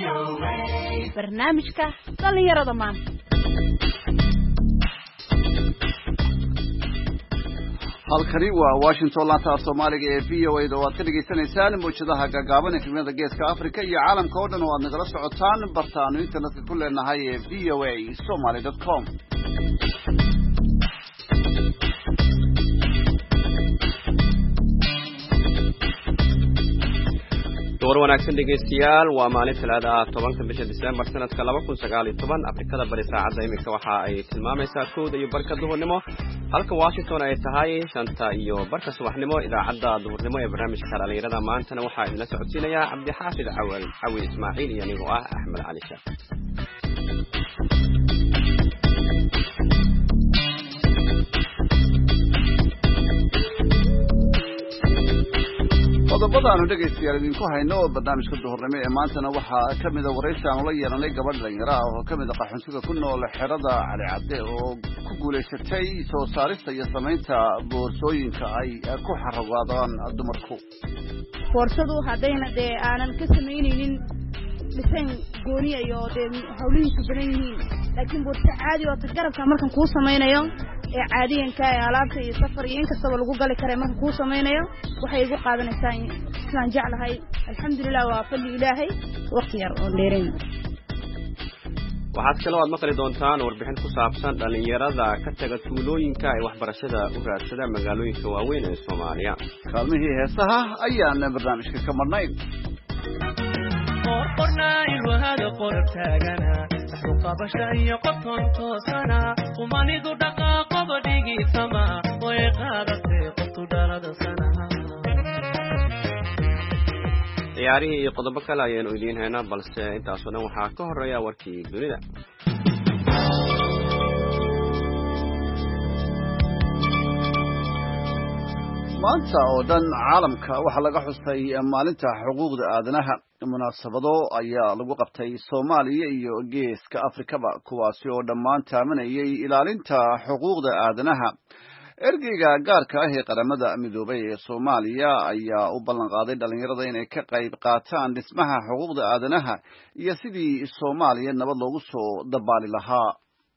barnaamijka dhalinyarada maanta. halkani waa Washington laanta Soomaaliga ee VOA da waad ka dhageysanaysaan muujadaha gaagaaban ee filimada Geeska Afrika iyo caalamka oo dhan oo aad nagala socotaan bartaano internetka ku leenahay ee voasomali.com. door wanaagsan dhegeystayaal waa maalin talaada 10 bisha December sanadka 2019 Afrikada bari saacada imika waxa ay tilmaamaysaa 1 iyo barka duhurnimo halka Washington ay tahay 5 iyo barka subaxnimo idaacada duhurnimo ee barnaamijka dhalinyarada maantana waxa idin la socodsiinaya Cabdi Xaafid Cawi Ismaaciil iyo anigu ah Axmed Cali Sheekh. qodobada aanu dhegeystayaal idinku hayno barnaamijka duhurnimo ee maantana waxaa ka mid ah waraysi aan la yeelanay gabadh dhalinyaro ah oo ka mid ah qaxoontiga ku nool xerada Cali Cabde oo ku guuleysatay soo saarista iyo samaynta boorsooyinka ay ku xarragoodaan dumarku. Boorsadu haddayna dee aanan ka samaynaynin dhisan gooni iyo dee hawlihiisu badan yihiin laakiin boorso caadi oo tagarabka markan kuu samaynayo ee caadiyanka ee alaabta iyo safar iyo in kastaba lagu gali karo markan kuu samaynayo waxay igu qaadanaysaa inaan jeclahay alxamdulillah waa fadli ilaahay waqti yar oo dheerayn. waxaad kaloo maqli doontaan warbixin ku saabsan dhalinyarada ka taga tuulooyinka ay waxbarashada u raadsada magaalooyinka waaweyn ee Soomaaliya. kaalmihii heesaha ayaan barnaamijka ka marnayn. qornayl wahada qortagana qabashaya qoton toosana umanidu dhaqaaqo badigi sama way qaadatay qotu dhalada sanaha. ciyaarihii iyo qodobo kale ayaan idiin haynaa balse intaas oo dhan waxaa ka horeeya warkii dunida. maanta oo dhan caalamka waxaa laga xusay maalinta xuquuqda aadanaha. munaasabado ayaa lagu qabtay Soomaaliya iyo Geeska Afrikaba kuwaasi oo dhammaan taamanayay ilaalinta xuquuqda aadanaha. ergeyga gaarka ah ee qaramada midoobay ee Soomaaliya ayaa u ballan qaaday dhalinyarada inay ka qayb qaataan dhismaha xuquuqda aadanaha iyo sidii Soomaaliya nabad loogu soo dabaali lahaa.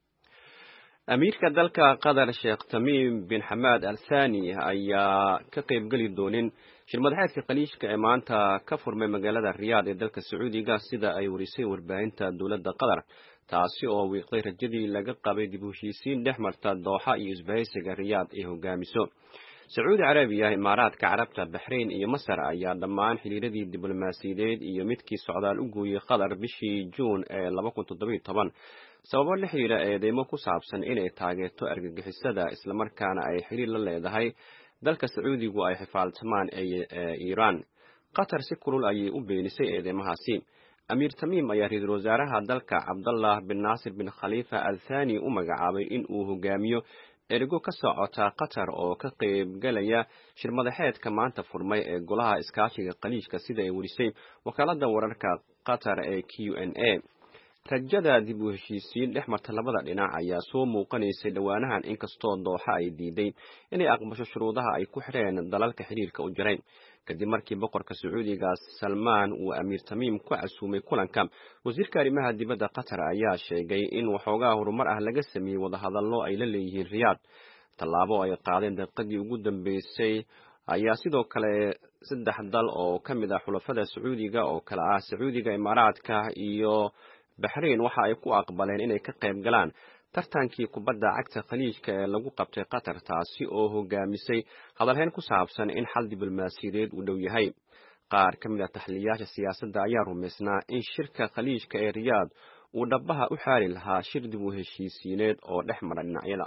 amiirka dalka Qatar Sheikh Tamim bin Hamad Al Thani ayaa ka qayb gali doonin shirmadaxeedka qaliishka ee maanta ka furmay magaalada Riyadh ee dalka Sacuudiga sida ay warisay warbaahinta dawladda Qatar taasi oo wiiqday rajadii laga qabay dib u heshiisiin dhexmarta Dooxa iyo isbahaysiga Riyadh ee hogaamiso Sacuudi Carabiya, Imaaraadka Carabta, Bahrain iyo Masar ayaa dhammaan xiriiradii diblomaasiyadeed iyo midkii socdaal u gooyay Qatar bishii Juun ee 2017 sababo la xiriira eedeymo ku saabsan inay taageerto argagixisada isla markaana ay xiriir la leedahay dalka Sacuudigu ay xifaaltamaan Iran. Qatar si kulul ayay u beenisay eedeymahaasi. Amiir Tamim ayaa ra'iisul wasaaraha dalka Abdullah bin Nasir bin Khalifa Al Thani u magacaabay in uu hogaamiyo ergo ka socota Qatar oo ka qayb galaya shirmadaxeedka maanta furmay ee golaha iskaashiga qaliishka sida ay warisay wakaaladda wararka Qatar ee QNA. rajada dib u heshiisiin dhexmarta labada dhinac ayaa soo muuqanaysay dhawaanahan inkastoo Dooxa ay diiday inay aqbasho shuruudaha ay ku xireen dalalka xiriirka u jiray kadib markii boqorka Sacuudiga Salman uu Amiir Tamim ku casuumay kulanka. wasiirka arrimaha dibadda Qatar ayaa sheegay in waxoogaa horumar ah laga sameeyay wadahadallo ay la leeyihiin Riyadh. tallaabo ay qaadeen daqiiqadii ugu dambeysay ayaa sidoo kale 3 dal oo ka mid ah xulafada Sacuudiga oo kala ah Sacuudiga, Imaaraadka iyo Bahrain waxa ay ku aqbaleen inay ka qayb galaan tartankii kubadda cagta khaliijka ee lagu qabtay Qatar taasi oo hogaamisay hadalhayn ku saabsan in xal diblomaasiyadeed uu dhow yahay. qaar ka mid ah taxliyaasha siyaasadda ayaa rumaysnaa in shirka khaliijka ee Riyadh uu dhabaha u xaari lahaa shir dib u heshiisiineed oo dhex mara dhinacyada.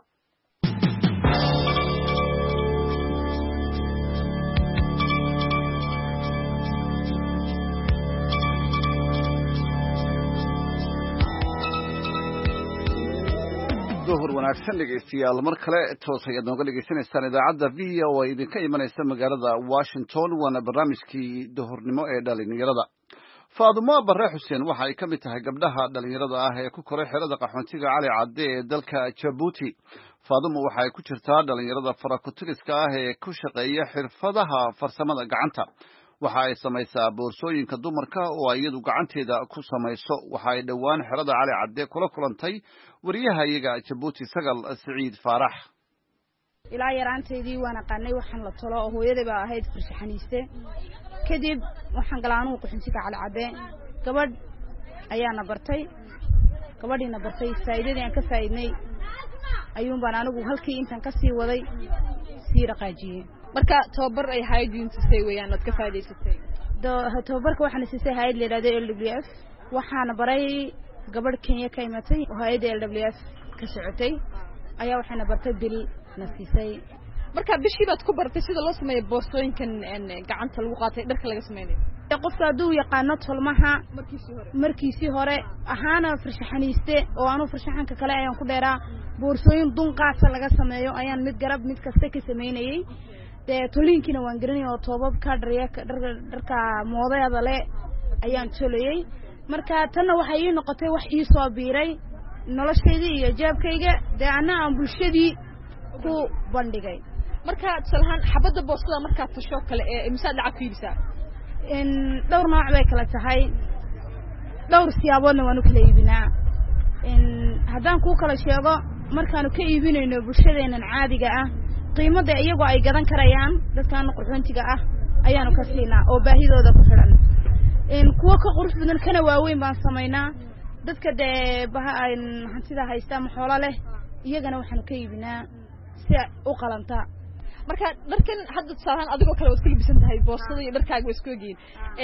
duhur wanaagsan dhegeystayaal mar kale toos ayaad nooga dhegeysanaysaan idaacadda VOA idinka imanaysa magaalada Washington waana barnaamijkii duhurnimo ee dhalinyarada. Faadumo Barre Xuseen waxa ay ka mid tahay gabdhaha dhalinyarada ah ee ku koray xerada qaxoontiga Cali Cabde ee dalka Djibouti. Faadumo waxa ay ku jirtaa dhalinyarada farakutiriska ah ee ku shaqeeya xirfadaha farsamada gacanta. waxa ay samaysaa boorsooyinka dumarka oo ay iyadu gacanteeda ku samayso. waxa ay dhowaan xerada Cali Cadde kula kulantay wariyaha iyaga Jabuuti Sagal Siciid Faarax. ilaa yaraanteedii waan aqaanay waxaan la talo oo hooyaday baa ahayd farshaxaniiste. kadib waxaan galaanuhu quxinsiga Cali Cadde gabadh ayaana bartay. gabadhiina bartay faa'iidadii aan ka faa'iidnay ayuun baan anigu halkii intaan ka sii waday sii raqaajiyay. marka tababar ay hay'addu siisay weeyaan aad ka faa'iidaysatay. tababarka waxaan siisay hay'ad leedahay LWF. waxaana baray gabadh Kenya ka imatay oo hay'adda LWF ka socotay ayaa waxaana bartay bil nasiisay. marka bishii baad ku bartay sida loo sameeyo boorsooyinkan gacanta lagu qaatay dharka laga sameeyo. qofka haduu yaqaano tolmaha markiisii hore ahaana farshaxaniiste oo aanu farshaxanka kale ayaan ku dheeraa boorsooyin dunqaasa laga sameeyo ayaan mid garab mid kasta ka sameynayay. toliinkiina waan garanay oo toobabka dharka moodayada le ayaan tolayay. marka tanna waxay ii noqotay wax ii soo biiray nolosheedii iyo jeebkayga ana aan bulshadii ku bandhigay. marka salahan xabada boorsada marka tasho kale ee imsaad lacag fiibisa dhowr nooc bay kala tahay. dhowr siyaaboodna waanu kala iibinaa. haddaan ku kala sheego markaanu ka iibinayno bulshadeenan caadiga ah qiimada iyagoo ay gadan karayaan dadkan qurxoontiga ah ayaanu ka siinaa oo baahidooda ku xiran. kuwa ka qurux badan kana waaweyn baan sameynaa. dadka hantida haysta ama xoolo leh iyagana waxaanu ka iibinaa si u qalanta. marka dharkan hadda salahan adigoo kale waad ku libisan tahay boorsada iyo dharkaaga way isku egyihiin.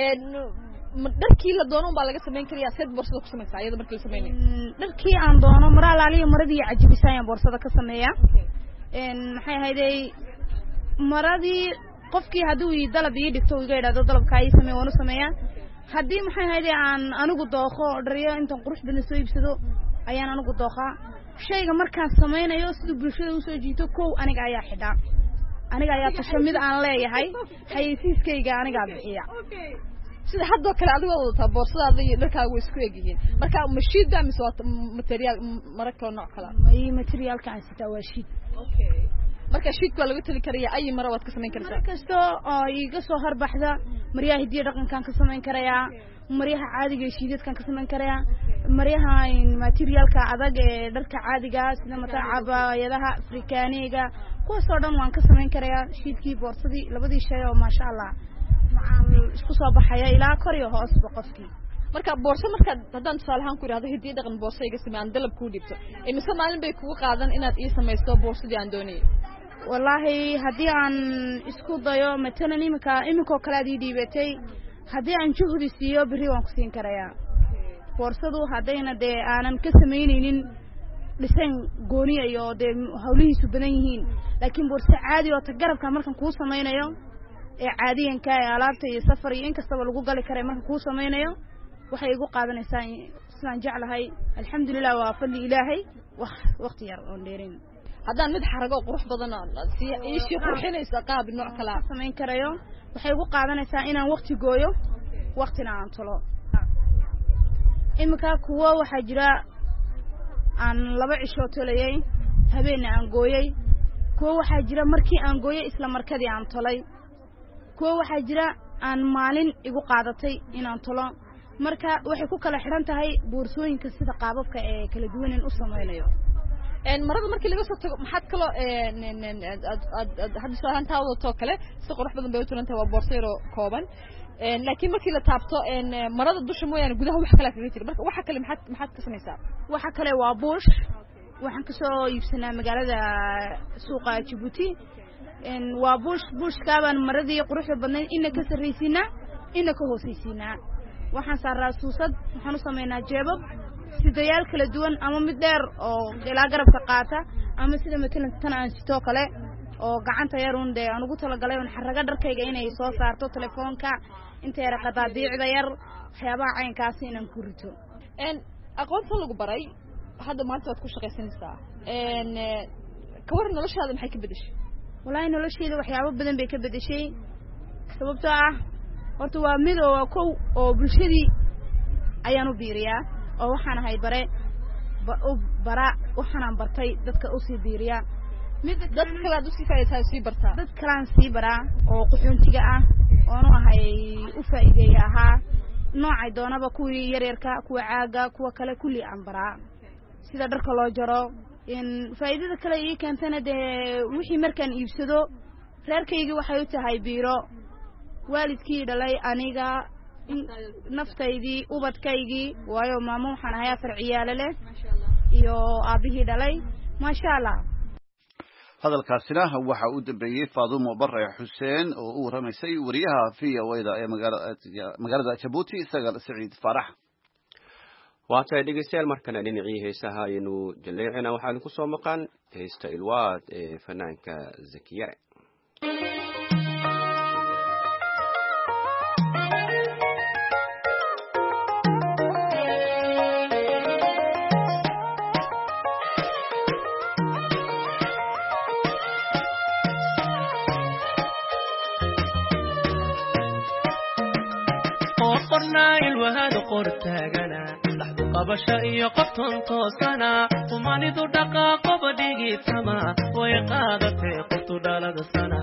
dharkii la doono baa laga sameyn karayaa seed boorsada ku samaysaa iyada markii la sameynayo. dharkii aan doono mara alaaliyo maradii cajibisay aan boorsada ka sameeyaa. maxay ahaydey maradii qofkii hadduu ii dalab ii dhigto iga yidhaahdo dalabkaa ii samee waan u sameeyaa. haddii maxay ahaydey aan anigu dooqo dharyo intaan qurux badan soo iibsado ayaan anigu dooqaa. shayga markaan sameynayo siduu bulshada usoo jiito kow aniga ayaa xidhaa. aniga ayaa tasho mid aan leeyahay xayeysiiskayga anigaa bixiya. sida hadda kale adiga wadataa boorsadaada iyo dharkaaga way isku egyihiin. marka mashiida mise waa material mara kala nooc kala materialka aan sitaa waa shiid. marka shiidka laga tali karayaa ay mara waad ka sameyn kartaa. kasto oo iga soo harbaxda maryaha hidiyo dhaqankan ka sameyn karayaa. maryaha caadiga ee shiidadkan ka sameyn karayaa. maryaha materialka adag ee dharka caadiga sida mataacabayadaha afrikaaniga kuwaasoo dhan waan ka sameyn karayaa. shiidkii boorsadii labadii shay oo maasha Allah macaan isku soo baxaya ilaa kor iyo hoos qofkii. marka boorso marka haddaan tusaalahaan ku yiraahdo hidiyo dhaqan boorso iga sameeyaan dalab ku dhibto imise maalin bay kugu qaadan inaad ii samaysto boorsadii aan doonayay. wallahi haddii aan isku dayo matalan iminkoo kale aad ii dhiibatay haddii aan juhdi siiyo biri waan ku siin karayaa. boorsadu haddayna aanan ka sameynaynin dhisan gooniya iyo hawlihiisu badan yihiin laakiin boorso caadi oo garabka markan kuu sameynayo ee caadiyanka ee alaabta iyo safar iyo inkastaba lagu gali karay markan kuu sameynayo waxay igu qaadanaysaa sidaan jeclahay alxamdulillah waa fadli ilaahay waqti yar oo dheerin. haddaan mid xarago qurux badan iishii qurxinaysa qaab nooc kala sameyn karayo waxay igu qaadanaysaa inaan waqti gooyo waqtina aan tolo. imika kuwa waxaa jira aan 2 cisho tolayay habeenna aan gooyay. kuwa waxaa jira markii aan gooyay isla markadii aan tolay. kuwa waxaa jira aan maalin igu qaadatay inaan tolo. marka waxay ku kala xiran tahay boorsooyinka sida qaababka ee kala duwan in u sameynayo. marada markii laga soo tago maxaad kalo hadda soo hantaa wadato kale si qurux badan bay u turantahay waa boorso yar oo kooban. laakiin markii la taabto marada dusha mooyaan gudaha wax kale kaga jira. marka waxa kale maxaad ka samaysaa? waxa kale waa buush. waxaan ka soo iibsanaa magaalada suuqa Djibouti. waa buushka baan maradii quruxda badnayd inna ka sarreysiinaa inna ka hooseysiinaa. waxaan saaraa suusad waxaan u sameynaa jeebab sidayaal kala duwan ama mid dheer oo ilaa garabka qaata ama sida matalan tan aan sito kale oo gacanta yar aan ugu talagalay xaraga dharkayga inay soo saarto telefoonka inta yar qadaadiicda yar waxyaabaha caynkaas inaan ku rito. aqoonta lagu baray hadda maanta waad ku shaqaysanaysaa. ka waran noloshaada maxay ka bedeshay? wallahi nolosheeda waxyaabo badan bay ka bedeshay. sababtoo ah horta waa mid oo kow oo bulshadii ayaan u biiriyaa oo waxaan ahay waxaan bartay dadka u sii biiriyaa. mid dad kale aad u sii faa'iideysaa sii bartaa. dad kale aan sii baraa oo qaxoontiga ah oo ahay faa'iideeya ahaa noocay doonaba kuwii yaryarka kuwa caaga kuwa kale kulli aan baraa sida dharka loo jaro faa'iidada kale ii keentana dee wixii markaan iibsado reerkaygii waxay u tahay biiro waalidkii dhalay aniga naftaydii ubadkaygii waayo maamo waxaan ahay 4 ciyaalo leh iyo aabihii dhalay maasha Allah hadalkaasina waxa uu dambeeyay Faadumo Barre Xuseen oo u waramaysay wariyaha VOA ee magaalada Djibouti Sagal Saciid Farax waata dhegeystayaal markana dhinacii heesaha aynu jaleecina waxaan ku soo maqan heesta ilwaad ee fanaanka Zakiyare وهذا قرتاغنا لحظة قبشة إيا قطن توسنا ومانيدو دقاق بديجي سما ويقادة قطو دالد سنة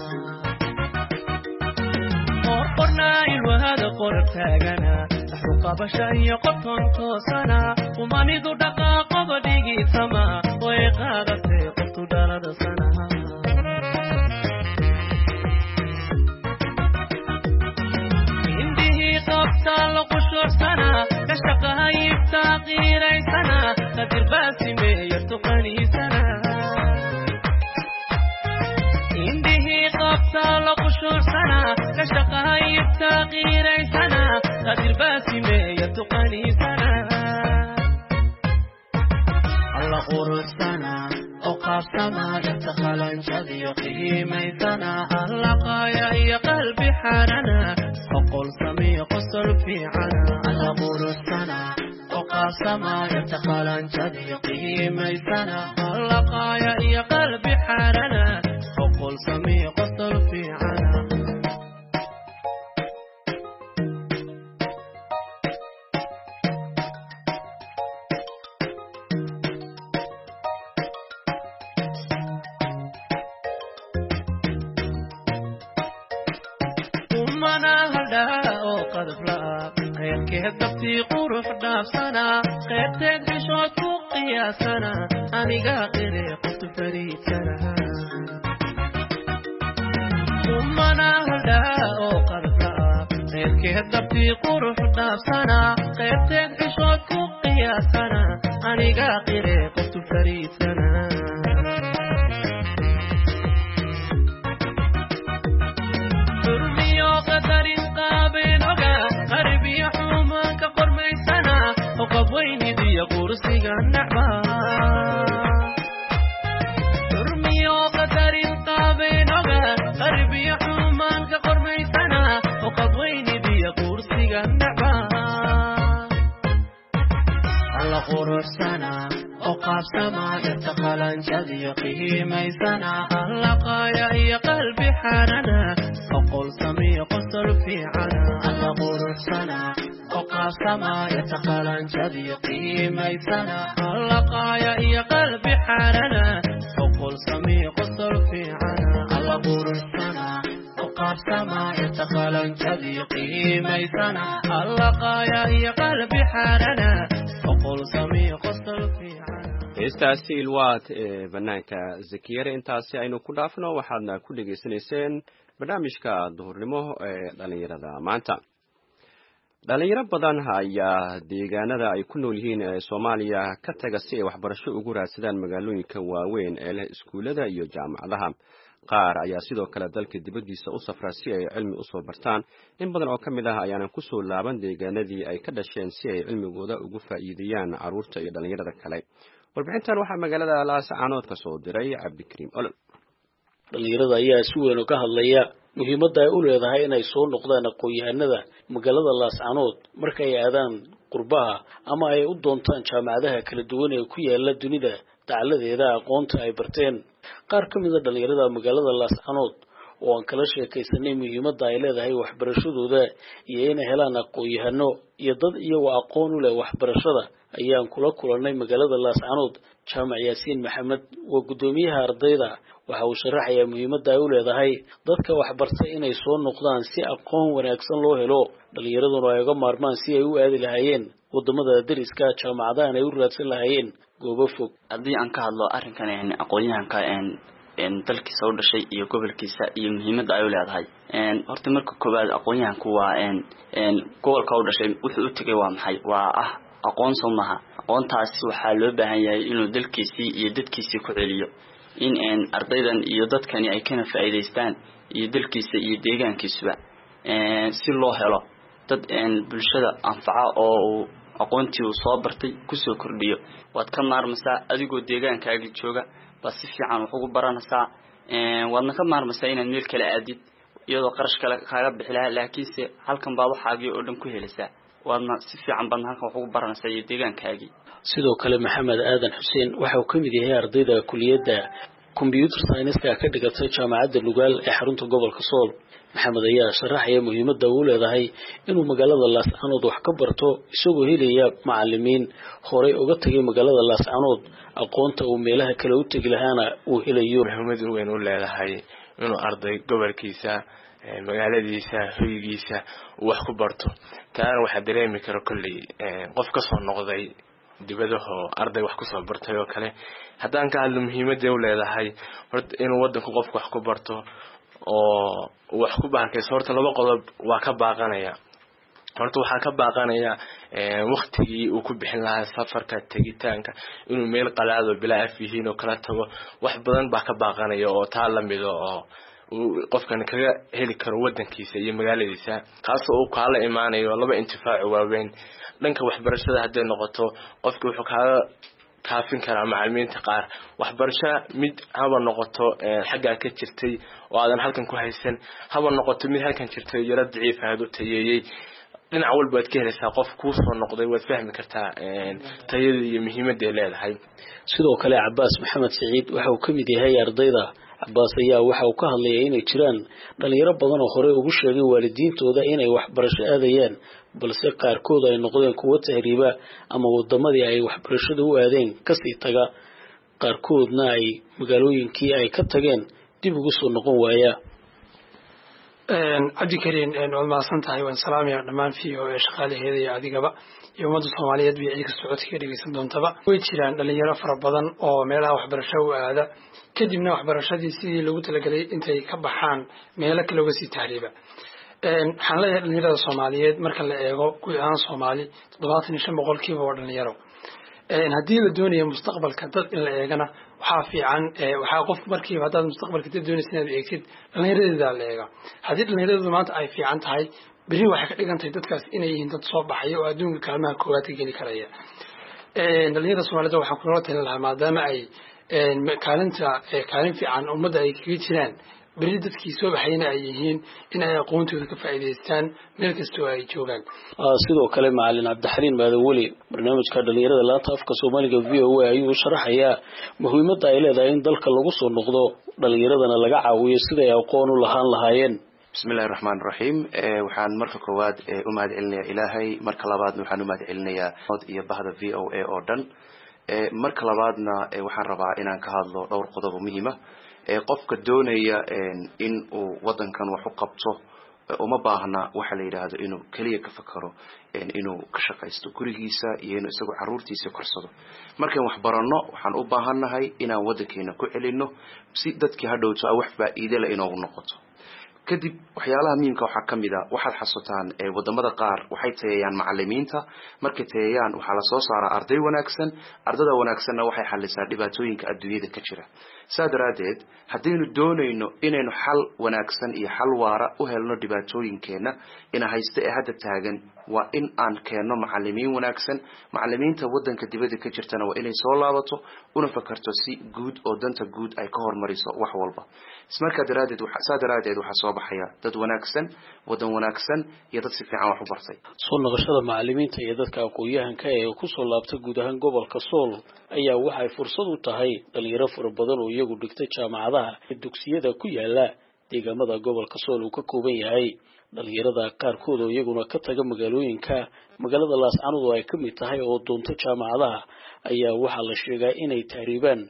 قرنا وهذا قرتاغنا لحظة قبشة إيا قطن توسنا ومانيدو دقاق بديجي سما ويقادة قطو دالد سنة سالو قشور سنة كشقها يفتاقير أي سنة قدر باسمه يرتقني سنة إنده قبطالو قشور سنة كشقها يفتاقير أي سنة قدر باسمه يرتقني سنة الله قرور سنة أوقف سما يتخلن شذي قيمي سنة الله قايا يا قلبي حارنا وقل سمي قصر في عنا على قول السنة وقف سما يتخلن صديقه ميسنا اللقايا يا قلبي حارنا وقل سمي قصر في عنا كهدبتي قروح دافسنا قيبتك بشوت قياسنا أنيقا قيري قلت فريد سنة ثم نهدا وقرفلا كهدبتي قروح دافسنا قيبتك بشوت قياسنا أنيقا قيري قلت فريد سنة ترمي وقدر قابل وقا قربي حومك قرمي سنة وقبويني دي قرصي النعمة ترمي وقدر قابل وقا قربي حومك قرمي سنة وقبويني دي قرصي النعمة على قرص سنة وقف سما يتخلن شذيقه ميسنا اللقايا يا قلبي حارنا وقل سمي قصر في عنا على قرص سنة وقف سما يتخلن شذيقه ميسنا اللقايا يا قلبي حارنا وقل سمي قصر في عنا على قرص سنة وقف سما يتخلن شذيقه ميسنا اللقايا يا قلبي حارنا وقل سمي قصر في عنا heestaasi ilwaad ee banaanka Zakiyare intaasi aynu ku dhaafno waxaadna ku dhageysanayseen barnaamijka duhurnimo ee dhalinyarada maanta dhalinyaro badan ayaa deegaanada ay ku nool yihiin ee Soomaaliya ka taga si ay waxbarasho ugu raadsadaan magaalooyinka waaweyn ee leh iskuulada iyo jaamacadaha qaar ayaa sidoo kale dalka dibadiisa u safra si ay cilmi u soo bartaan in badan oo kamid ah ayaan ku soo laaban deegaanadii ay ka dhasheen si ay cilmigooda ugu faa'iideeyaan caruurta iyo dhalinyarada kale warbixintan waxaa magaalada Laascaanood ka soo diray Cabdikariim Olol dhalinyarada ayaa si weyn uga hadlaya muhiimadda ay u leedahay inay soo noqdaan aqoon-yahanada magaalada Laascaanood marka ay aadaan qurbaha ama ay u doontaan jaamacadaha kala duwan ee ku yaala dunida dacaladeeda aqoonta ay barteen qaar ka mid ah dhalinyarada magaalada Laascaanood oo aan kala sheekaysanay muhiimadda ay leedahay waxbarashadooda iyo inay helaan aqoon-yahano iyo dad iyagoo aqoon u leh waxbarashada ayaan kula kulanay magaalada Laascaanood jaamac Yaasiin Maxamed oo gudoomiyaha ardayda waxa uu sharaxayaa muhiimadda ay u leedahay dadka waxbartay inay soo noqdaan si aqoon wanaagsan loo helo dhalinyaraduna ay uga maarmaan si ay u aadi lahaayeen wadamada dariska jaamacadahan ay u raadsan lahaayeen goobo fog. haddii aan ka hadlo arrinkan aqoonyahanka dalkiisa u dhashay iyo gobolkiisa iyo muhiimadda ay u leedahay horta marka koowaad aqoonyahanku waa gobolka u dhashay wuxuu u tagay waa maxay waa aqoon Soomaha aqoontaasi waxaa loo baahan yahay inuu dalkiisii iyo dadkiisii ku celiyo in ardaydan iyo dadkani ay kana faa'iideystaan iyo dalkiisa iyo deegaankiisuba si loo helo dad bulshada anfaca oo aqoontii uu soo bartay ku soo kordhiyo waad ka maarmaysaa adigoo deegaankaaga jooga baa si fiican wax ugu baranaysaa waadna ka maarmaysaa inaad meel kale aadid iyadoo qarash kale kaaga bixi lahaa laakiinse halkan baa waxaagii oo dhan ku helaysaa waadna si fiican baad halkan wax ugu baranaysaa iyo deegaankaagii. sidoo kale maxamed aadan xuseen waxa uu ka mid yahay ardayda kuliyadda computer science ka dhigatay jaamacadda Lugaal ee xarunta gobolka Sool. maxamed ayaa sharaxaya muhiimadda uu leedahay inuu magaalada Laascaanood wax ka barto isagoo helaya macallimiin horey uga tagay magaalada Laascaanood aqoonta uu meelaha kale u tagi lahaana uu helayo. muhiimad weyn u leedahay inuu arday gobolkiisa magaaladiisa hoygiisa wax ku barto taana waxa dareemi karo kulli qof ka soo noqday dibadaha arday wax ku soo bartay oo kale haddaan ka hadlo muhiimadda uu leedahay horta inuu wadanku qofku wax ku barto oo wax ku baarkayso horta laba qodob waa ka baaqanaya horta waxa ka baaqanaya waqtigii uu ku bixin lahaa safarka tagitaanka inuu meel qalaado bilaa afihiin oo kala tago wax badan baa ka baaqanaya oo taa la mid oo qofkan kaga heli karo wadankiisa iyo magaaladiisa kaas oo kala imaanayo laba intifaac waaweyn dhanka waxbarashada haday noqoto qofku wuxuu kaafin karaa macallimiinta qaar waxbarasho mid haba noqoto xagga ka jirtay oo aadan halkan ku haysan haba noqoto mid halkan jirtay yara daciif ah oo tayeeyay dhinac walba aad ka helaysaa qof ku soo noqday waad fahmi kartaa tayada iyo muhiimadda ay leedahay. sidoo kale Cabbaas Maxamed Saciid waxa uu ka mid yahay ardayda. Cabbaas ayaa waxa uu ka hadlayay inay jiraan dhalinyaro badan oo hore ugu sheegay waalidiintooda inay waxbarasho aadayaan balse qaarkood ay noqdeen kuwo tahriiba ama wadamadii ay waxbarashada u aadeen ka sii taga qaarkoodna ay magaalooyinkii ay ka tageen dib ugu soo noqon waaya. cabdi kariin waad mahadsantahay waan salaamayaa dhammaan VO shaqaalaheeda iyo adigaba iyo ummadda Soomaaliyeed iyo cid kasta codka dhageysan doontaba way jiraan dhalinyaro fara badan oo meelaha waxbarasho u aada kadibna waxbarashadii sidii lagu talagalay intay ka baxaan meelo kale uga sii tahriiba. waxaan leeyahay dhalinyarada Soomaaliyeed marka la eego guud ahaan Soomaali 75% oo dhalinyaro haddii la doonayo mustaqbalka dad in la eegana waxaa fiican waxaa qof markiiba hadaad mustaqbalka dad doonaysid inaad eegtid dhalinyarada la eega haddii dhalinyaradu maanta ay fiican tahay bari waxay ka dhigan tahay dadkaas inay yihiin dad soo baxay oo adduunka kaalmaha koowaad ka geli karaya. dhalinyarada Soomaaliyeed waxaan kula talin lahaa maadaama ay kaalin fiican ummadda ay kaga jiraan bari dadkii soo baxayna ay yihiin in ay aqoontooda ka faa'iideystaan meel kasta oo ay joogaan. sidoo kale macallin Cabdixaliin Maadawali barnaamijka dhalinyarada laanta afka Soomaaliga VOA ayuu sharaxayaa muhiimadda ay leedahay in dalka lagu soo noqdo dhalinyaradana laga caawiyo sida ay aqoon u lahaan lahaayeen. bismillaahir rahmaanir rahiim waxaan marka koowaad u mahadcelinayaa Ilaahay marka labaadna waxaan u mahadcelinayaa iyo bahda VOA oo dhan marka labaadna waxaan rabaa inaan ka hadlo dhowr qodob muhiim ah qofka doonaya in uu wadankan wax u qabto uma baahna waxa la yiraahdo inuu kaliya ka fakaro inuu ka shaqeysto gurigiisa iyo inuu isagu caruurtiisa korsado markaan wax baranno waxaan u baahanahay inaan wadankeena ku celino si dadkii hadhowto wax faa'iido leh inuu noqoto. kadib waxyaalaha muhiimka waxa kamid ah waxaad xasuutaan wadamada qaar waxay tayeeyaan macallimiinta markay tayeeyaan waxa la soo saaraa arday wanaagsan ardada wanaagsanna waxay xallisaa dhibaatooyinka adduunyada ka jira saadaradeed hadaynu doonayno inaynu xal wanaagsan iyo xal waara u helno dhibaatooyinkeena ina haysta ee hadda taagan waa in aan keeno macallimiin wanaagsan macallimiinta wadanka dibadda ka jirtana waa inay soo laabato una fakarto si guud oo danta guud ay ka hormariso wax walba ismarka daradeed waxa soo baxaya dad wanaagsan wadan wanaagsan iyo dad si fiican wax u bartay. soo noqoshada macallimiinta iyo dadka aqoonyahanka ee ku soo laabtay guud ahaan gobolka Sool ayaa waxay fursad u tahay dhalinyaro fara badan oo iyagu dhigtay jaamacadaha iyo dugsiyada ku yaala deegaamada gobolka Sool uu ka kooban yahay. dhalinyarada qaarkood oo iyaguna ka taga magaalooyinka magaalada Laascaanood oo ay ka mid tahay oo doonta jaamacadaha ayaa waxa la sheegay inay tahriibaan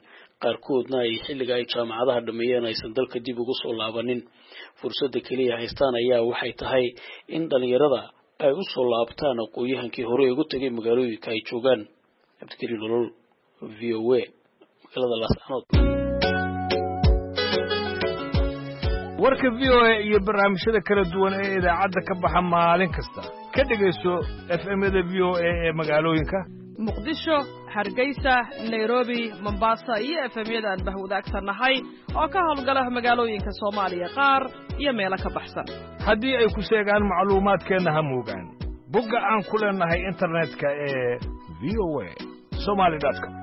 qaarkoodna ay xilliga ay jaamacadaha dhameeyeen aysan dalka dib ugu soo laabanin fursadda keliya haystaan ayaa waxay tahay in dhalinyarada ay u soo laabtaan aqoonyahankii hore ugu tagay magaalooyinka ay joogaan. Cabdikariim Nolol, VOA, magaalada Laascaanood. warka VOA iyo barnaamijyada kala duwan ee idaacadda ka baxa maalin kasta ka dhagayso FM-da VOA ee magaalooyinka Muqdisho, Hargeysa, Nairobi, Mombasa iyo FM-yada aan bahwadaagsannahay oo ka howlgala magaalooyinka Soomaaliya qaar iyo meelo ka baxsan. haddii ay ku sheegaan macluumaadkeena ha moogaan bogga aan ku leenahay internetka ee voasomali.com.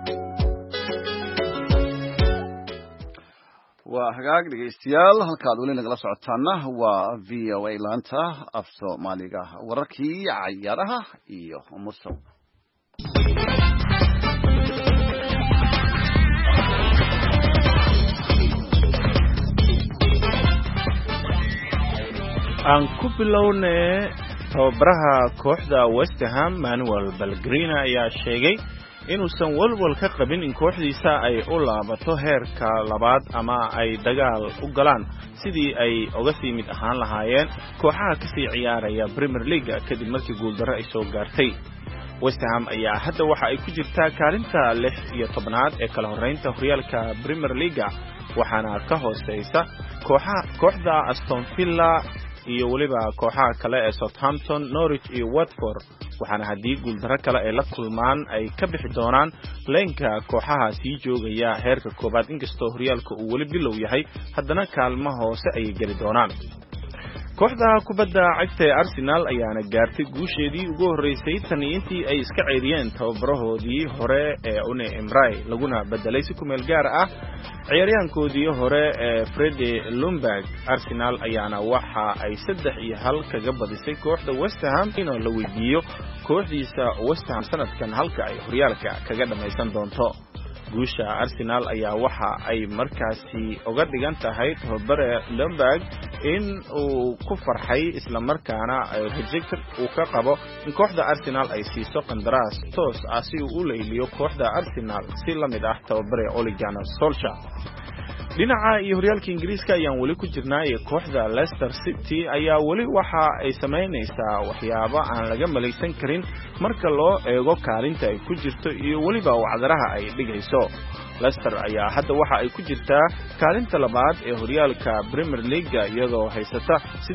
waa hagaag dhegaystayaal halkaad weli nagala socotaana waa VOA laanta af Soomaaliga wararkii cayaaraha iyo mursal. aan ku bilownay tababaraha kooxda West Ham Manuel Pellegrini ayaa sheegay inuusan walwal ka qabin in kooxdiisa ay u laabato heerka labaad ama ay dagaal u galaan sidii ay uga sii mid ahaan lahaayeen kooxaha ka sii ciyaaraya Premier League kadib markii guuldarro ay soo gaartay. West Ham ayaa hadda waxa ay ku jirtaa kaalinta 16aad ee kala horeynta horyaalka Premier League waxaana ka hooseysa kooxda Aston Villa iyo waliba kooxaha kale ee Southampton, Norwich iyo Watford waxaana haddii guuldarro kale ay la kulmaan ay ka bixi doonaan leenka kooxaha sii joogaya heerka koobaad inkastoo horyaalka uu weli bilow yahay haddana kaalmo hoose ay geli doonaan. kooxda kubadda cagta ee Arsenal ayaana gaartay guusheedii ugu horeysay tan intii ay iska ceyriyeen tababarahoodii hore ee Unai Emery laguna bedelay si ku meel gaar ah ciyaaryahankoodii hore ee Freddie Ljungberg. Arsenal ayaana waxa ay 3-1 kaga badisay kooxda West Ham inuu la weydiiyo kooxdiisa West Ham sanadkan halka ay horyaalka kaga dhameysan doonto. guusha Arsenal ayaa waxa ay markaasi uga dhigan tahay tababare Ljungberg in uu ku farxay isla markaana rejected uu ka qabo in kooxda Arsenal ay siiso qandaraas toos ah si uu u leeliyo kooxda Arsenal si la mid ah tababare Ole Gunnar Solskjaer. dhinaca iyo horyaalka Ingiriiska ayaan weli ku jirnaa kooxda Leicester City ayaa weli waxa ay sameynaysaa waxyaabo aan laga malaysan karin marka loo eego kaalinta ay ku jirto iyo weliba wacdaraha ay dhigayso. Leicester ayaa hadda waxa ay ku jirtaa kaalinta labaad ee horyaalka Premier League iyadoo haysata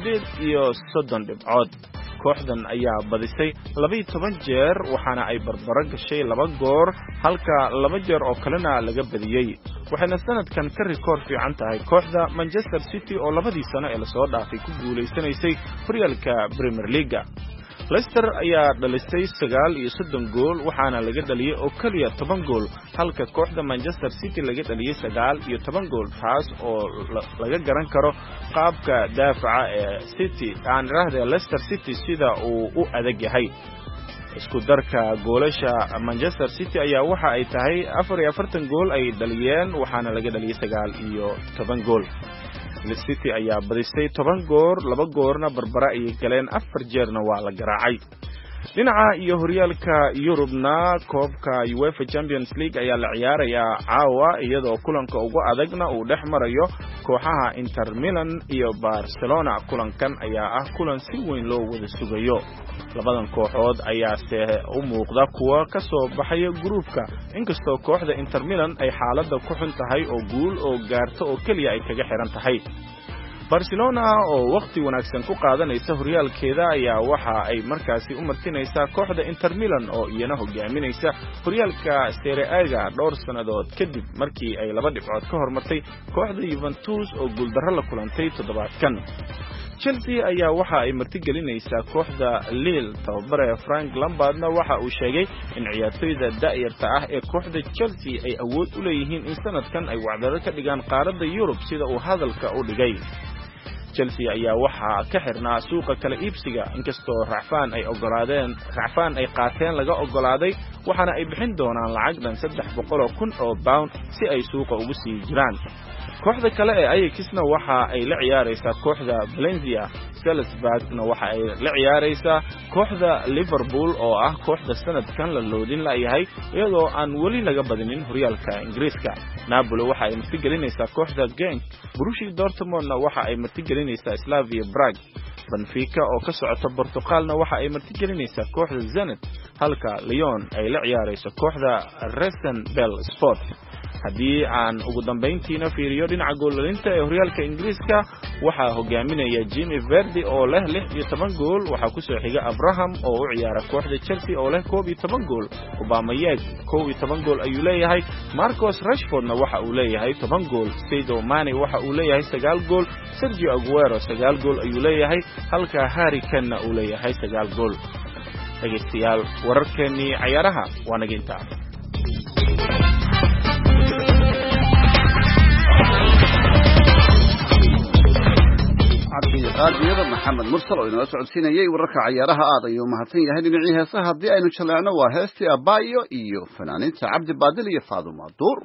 38 dhibcood. kooxdan ayaa badisay 12 jeer waxaana ay barbaro gashay 2 goor halka 2 jeer oo kalena laga badiyay. waxayna sanadkan ka rikoor fiican tahay kooxda Manchester City oo labadii sano ee la soo dhaafay ku guuleysanaysay horyaalka Premier League. Leicester ayaa dhalisay 39 gool waxaana laga dhaliyay oo kaliya 10 gool halka kooxda Manchester City laga dhaliyay 19 gool taas oo laga garan karo qaabka daafaca ee City aan raahday Leicester City sida uu u adag yahay. isku darka goolasha Manchester City ayaa waxa ay tahay 44 gool ay dhaliyeen waxaana laga dhaliyay 19 gool. City ayaa badisay 10 goor 2 goorna barbara ay galeen 4 jeerna waa la garaacay. dhinaca iyo horyaalka Yurubna koobka UEFA Champions League ayaa la ciyaarayaa caawa iyadoo kulanka ugu adagna uu dhex marayo kooxaha Inter Milan iyo Barcelona. kulankan ayaa ah kulan si weyn loo wada sugayo. labadan kooxood ayaa u muuqda kuwa ka soo baxaya groupka inkastoo kooxda Inter Milan ay xaaladda ku xun tahay oo guul oo gaarto oo kaliya ay kaga xiran tahay. Barcelona oo waqti wanaagsan ku qaadanaysa horyaalkeeda ayaa waxa ay markaasi u martinaysaa kooxda Inter Milan oo iyana hogaaminaysa horyaalka Serie A dhowr sanadood kadib markii ay 2 dhibcood ka hormartay kooxda Juventus oo guuldarro la kulantay toddobaadkan. Chelsea ayaa waxa ay martigelinaysaa kooxda Lille. tababare Frank Lampardna waxa uu sheegay in ciyaartoyda da'yarta ah ee kooxda Chelsea ay awood u leeyihiin in sanadkan ay wacdaro ka dhigaan qaaradda Yurub sida uu hadalka u dhigay. Chelsea ayaa waxa ka xirnaa suuqa kala iibsiga inkastoo racfaan ay qaateen laga ogolaaday waxaana ay bixin doonaan lacag dhan 300,000 oo pound si ay suuqa ugu sii jiraan. kooxda kale ee Ajaxna waxa ay la ciyaaraysaa kooxda Valencia. Salzburgna waxa ay la ciyaaraysaa kooxda Liverpool oo ah kooxda sanadkan la loodin la yahay iyadoo aan wali laga badinin horyaalka Ingiriiska. Napoli waxa ay martigelinaysaa kooxda Genk. Borussia Dortmundna waxa ay martigelinaysaa Slavia Prague. Benfica oo ka socota Portugalna waxa ay martigelinaysaa kooxda Zenit, halka Lyon ay la ciyaarayso kooxda Rosenborg Sport. haddii aan ugu dambayntiina fiiriyo dhinaca goolalinta ee horyaalka Ingiriiska waxa hogaaminaya Jimmy Vardy oo leh 16 gool waxa ku soo xiga Abraham oo u ciyaara kooxda Chelsea oo leh 12 gool Aubameyang 12 gool ayuu leeyahay Marcus Rashfordna waxa uu leeyahay 10 gool Sadio Mane waxa uu leeyahay 9 gool Sergio Aguero 9 gool ayuu leeyahay halka Harry Kane uu leeyahay 9 gool dhageystayaal wararkeennii ciyaaraha waa naga intaa cabdiqaadir maxamed mursal oo inoo socodsiinayay wararka ciyaaraha aad ayuu mahadsan yahay dhinacii heesaha haddii aynu jaleecno waa heestii Abayo iyo fanaaniinta Cabdi Baadil iyo Faaduma Duur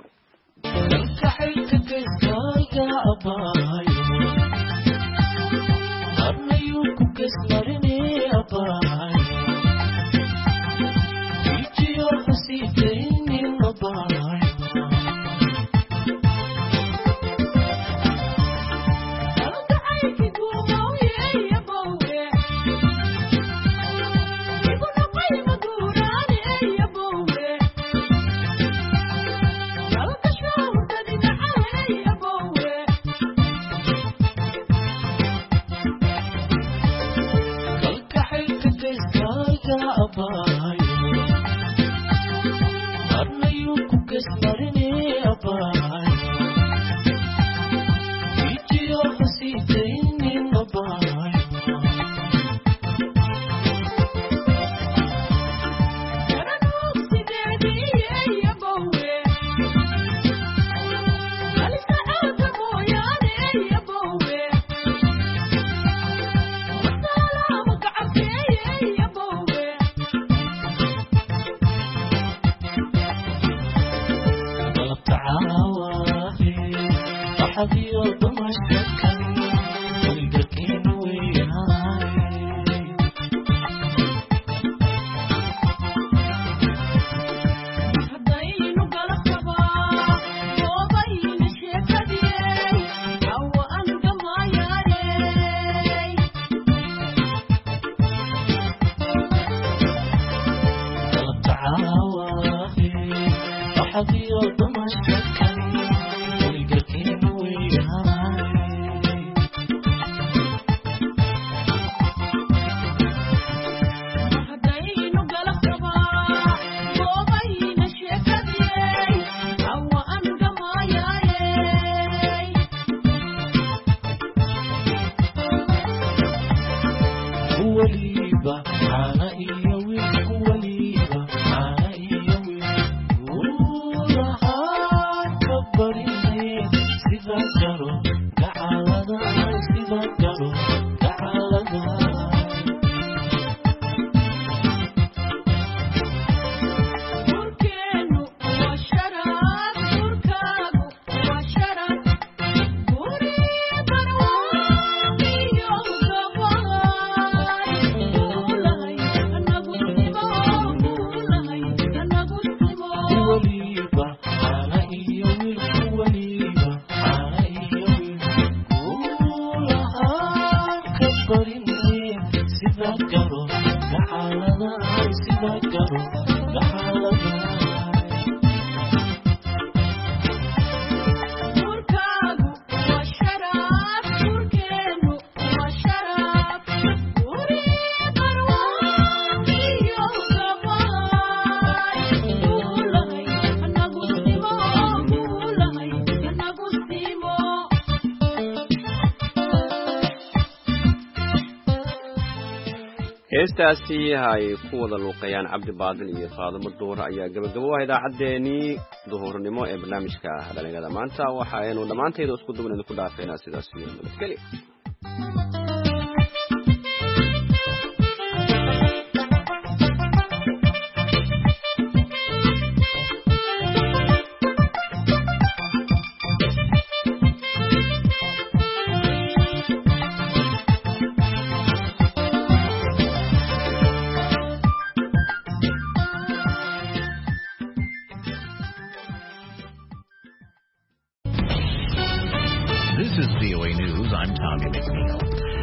heestaasi ay ku wada luuqayaan Cabdi Baadil iyo Faaduma Duur ayaa gabagabo ah idaacadeeni duhurnimo ee barnaamijka dhalinyarada maanta waxa aynu dhamaanteedu isku duubnayno ku dhaafeynaa sidaas iyo nabadgelyo